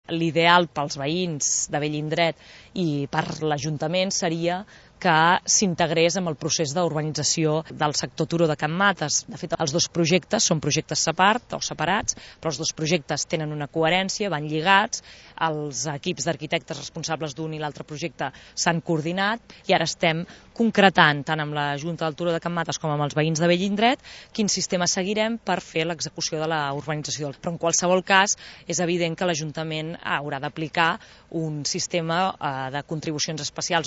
l'ideal pels veïns de Bellindret i per l'Ajuntament seria que s'integrés amb el procés d'urbanització del sector Turó de Can Mates. De fet, els dos projectes són projectes separats, però els dos projectes tenen una coherència, van lligats, els equips d'arquitectes responsables d'un i l'altre projecte s'han coordinat i ara estem concretant, tant amb la Junta del Turó de Can Mates com amb els veïns de Bellindret, quin sistema seguirem per fer l'execució de la urbanització. Però en qualsevol cas és evident que l'Ajuntament haurà d'aplicar un sistema de contribucions especials